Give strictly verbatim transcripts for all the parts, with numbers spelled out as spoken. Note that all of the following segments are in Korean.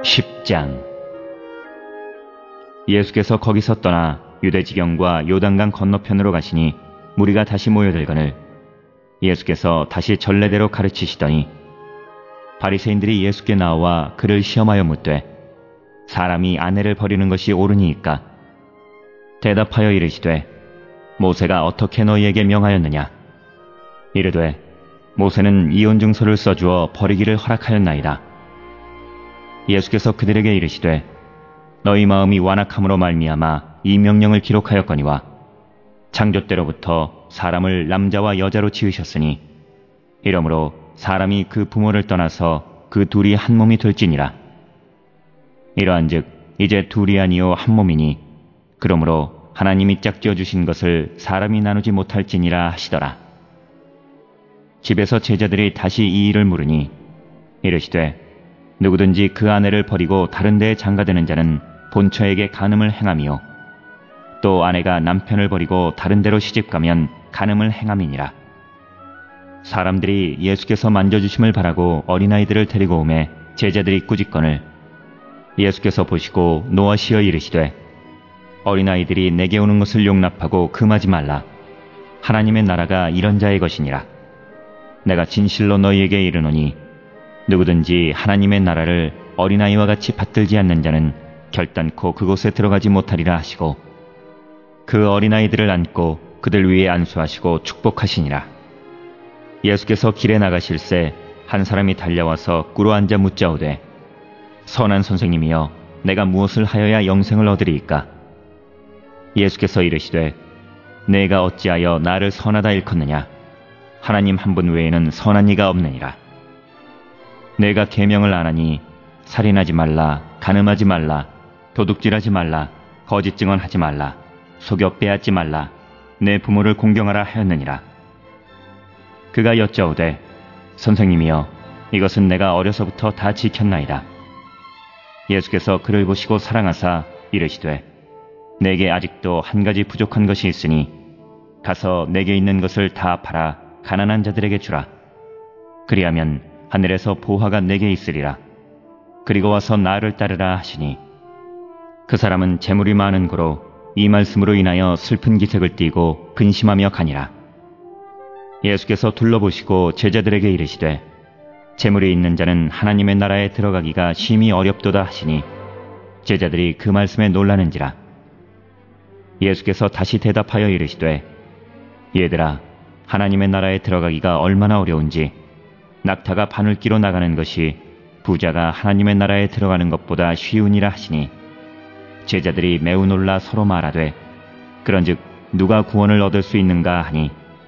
십 장. 예수께서 거기서 떠나 유대지경과 요단강 건너편으로 가시니 무리가 다시 모여들거늘 예수께서 다시 전례대로 가르치시더니 바리새인들이 예수께 나와 그를 시험하여 묻되 사람이 아내를 버리는 것이 옳으니이까? 대답하여 이르시되 모세가 어떻게 너희에게 명하였느냐? 이르되 모세는 이혼증서를 써주어 버리기를 허락하였나이다. 예수께서 그들에게 이르시되 너희 마음이 완악함으로 말미암아 이 명령을 기록하였거니와 창조 때로부터 사람을 남자와 여자로 지으셨으니 이러므로 사람이 그 부모를 떠나서 그 둘이 한 몸이 될지니라. 이러한즉 이제 둘이 아니요 한 몸이니 그러므로 하나님이 짝지어 주신 것을 사람이 나누지 못할지니라 하시더라. 집에서 제자들이 다시 이 일을 물으니 이르시되 누구든지 그 아내를 버리고 다른 데에 장가드는 자는 본처에게 간음을 행함이요 또 아내가 남편을 버리고 다른 데로 시집가면 간음을 행함이니라. 사람들이 예수께서 만져주심을 바라고 어린아이들을 데리고 오매 제자들이 꾸짖거늘 예수께서 보시고 노하시어 이르시되 어린아이들이 내게 오는 것을 용납하고 금하지 말라. 하나님의 나라가 이런 자의 것이니라. 내가 진실로 너희에게 이르노니 누구든지 하나님의 나라를 어린아이와 같이 받들지 않는 자는 결단코 그곳에 들어가지 못하리라 하시고 그 어린아이들을 안고 그들 위에 안수하시고 축복하시니라. 예수께서 길에 나가실새 한 사람이 달려와서 꿇어 앉아 묻자오되 선한 선생님이여 내가 무엇을 하여야 영생을 얻으리이까? 예수께서 이르시되 내가 어찌하여 나를 선하다 일컫느냐? 하나님 한 분 외에는 선한 이가 없느니라. 내가 계명을 안 하니 살인하지 말라, 간음하지 말라, 도둑질하지 말라, 거짓 증언하지 말라, 속여 빼앗지 말라, 내 부모를 공경하라 하였느니라. 그가 여짜오되 선생님이여 이것은 내가 어려서부터 다 지켰나이다. 예수께서 그를 보시고 사랑하사 이르시되 내게 아직도 한 가지 부족한 것이 있으니 가서 내게 있는 것을 다 팔아 가난한 자들에게 주라. 그리하면 하늘에서 보화가 내게 있으리라. 그리고 와서 나를 따르라 하시니 그 사람은 재물이 많은 고로 이 말씀으로 인하여 슬픈 기색을 띠고 근심하며 가니라. 예수께서 둘러보시고 제자들에게 이르시되 재물이 있는 자는 하나님의 나라에 들어가기가 심히 어렵도다 하시니 제자들이 그 말씀에 놀라는지라. 예수께서 다시 대답하여 이르시되 얘들아 하나님의 나라에 들어가기가 얼마나 어려운지 낙타가 바늘기로 나가는 것이 부자가 하나님의 나라에 들어가는 것보다 쉬우니라 하시니 제자들이 매우 놀라 서로 말하되 그런즉 누가 구원을 얻을 수 있는가 하니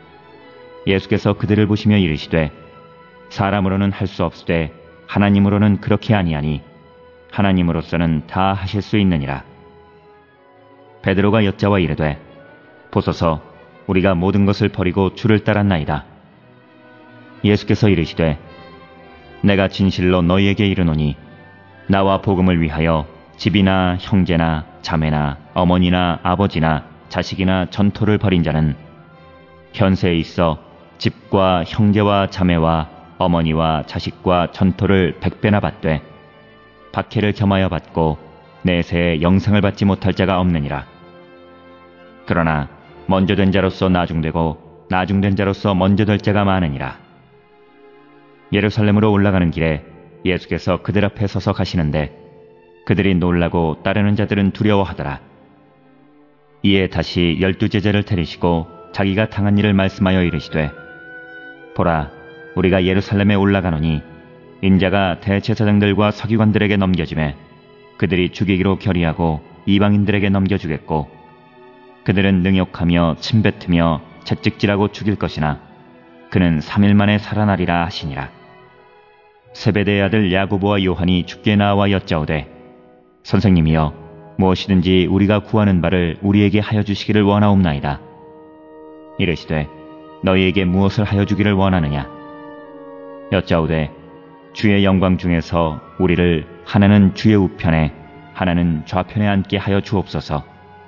예수께서 그들을 보시며 이르시되 사람으로는 할 수 없으되 하나님으로는 그렇게 아니하니 하나님으로서는 다 하실 수 있느니라. 베드로가 여짜와 이르되 보소서 우리가 모든 것을 버리고 주를 따랐나이다. 예수께서 이르시되 내가 진실로 너희에게 이르노니 나와 복음을 위하여 집이나 형제나 자매나 어머니나 아버지나 자식이나 전토를 벌인 자는 현세에 있어 집과 형제와 자매와 어머니와 자식과 전토를 백배나 받되 박해를 겸하여 받고 내세에 영생을 받지 못할 자가 없느니라. 그러나 먼저 된 자로서 나중되고 나중된 자로서 먼저 될 자가 많으니라. 예루살렘으로 올라가는 길에 예수께서 그들 앞에 서서 가시는데 그들이 놀라고 따르는 자들은 두려워하더라. 이에 다시 열두 제자를 데리시고 자기가 당한 일을 말씀하여 이르시되 보라 우리가 예루살렘에 올라가노니 인자가 대제사장들과 서기관들에게 넘겨지매 그들이 죽이기로 결의하고 이방인들에게 넘겨주겠고 그들은 능욕하며 침뱉으며 채찍질하고 죽일 것이나 그는 삼 일 만에 살아나리라 하시니라. 세베대의 아들 야고보와 요한이 주께 나와 여짜오되 선생님이여 무엇이든지 우리가 구하는 바를 우리에게 하여 주시기를 원하옵나이다. 이르시되 너희에게 무엇을 하여 주기를 원하느냐? 여짜오되 주의 영광 중에서 우리를 하나는 주의 우편에 하나는 좌편에 앉게 하여 주옵소서.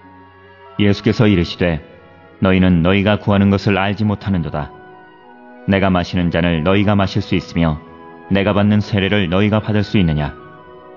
예수께서 이르시되 너희는 너희가 구하는 것을 알지 못하는도다. 내가 마시는 잔을 너희가 마실 수 있으며 내가 받는 세례를 너희가 받을 수 있느냐?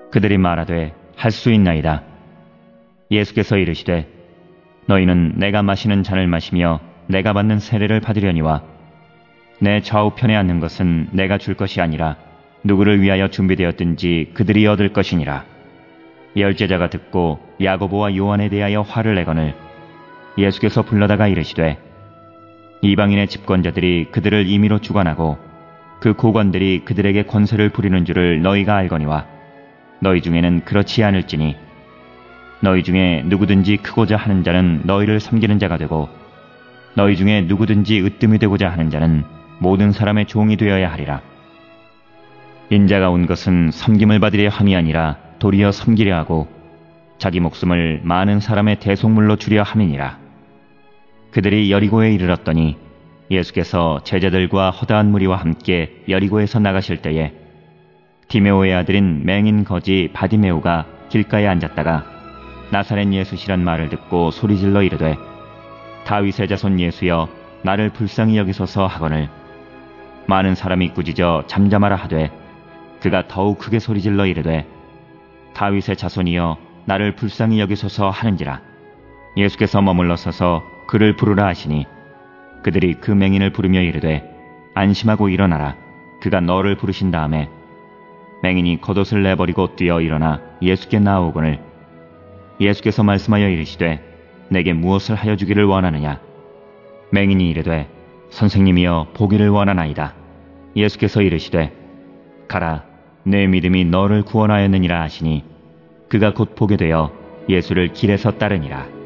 그들이 말하되 할 수 있나이다. 예수께서 이르시되 너희는 내가 마시는 잔을 마시며 내가 받는 세례를 받으려니와 내 좌우편에 앉는 것은 내가 줄 것이 아니라 누구를 위하여 준비되었든지 그들이 얻을 것이니라. 열제자가 듣고 야고보와 요한에 대하여 화를 내거늘 예수께서 불러다가 이르시되 이방인의 집권자들이 그들을 임의로 주관하고 그 고관들이 그들에게 권세를 부리는 줄을 너희가 알거니와 너희 중에는 그렇지 않을지니 너희 중에 누구든지 크고자 하는 자는 너희를 섬기는 자가 되고 너희 중에 누구든지 으뜸이 되고자 하는 자는 모든 사람의 종이 되어야 하리라. 인자가 온 것은 섬김을 받으려 함이 아니라 도리어 섬기려 하고 자기 목숨을 많은 사람의 대속물로 주려 함이니라. 그들이 여리고에 이르렀더니 예수께서 제자들과 허다한 무리와 함께 여리고에서 나가실 때에 디메오의 아들인 맹인 거지 바디메오가 길가에 앉았다가 나사렛 예수시란 말을 듣고 소리질러 이르되 다윗의 자손 예수여 나를 불쌍히 여기소서 하거늘 많은 사람이 꾸짖어 잠잠하라 하되 그가 더욱 크게 소리질러 이르되 다윗의 자손이여 나를 불쌍히 여기소서 하는지라. 예수께서 머물러 서서 그를 부르라 하시니 그들이 그 맹인을 부르며 이르되 안심하고 일어나라. 그가 너를 부르신 다음에 맹인이 겉옷을 내버리고 뛰어 일어나 예수께 나아오거늘 예수께서 말씀하여 이르시되 내게 무엇을 하여 주기를 원하느냐. 맹인이 이르되 선생님이여 보기를 원하나이다. 예수께서 이르시되 가라 내 믿음이 너를 구원하였느니라 하시니 그가 곧 보게 되어 예수를 길에서 따르니라.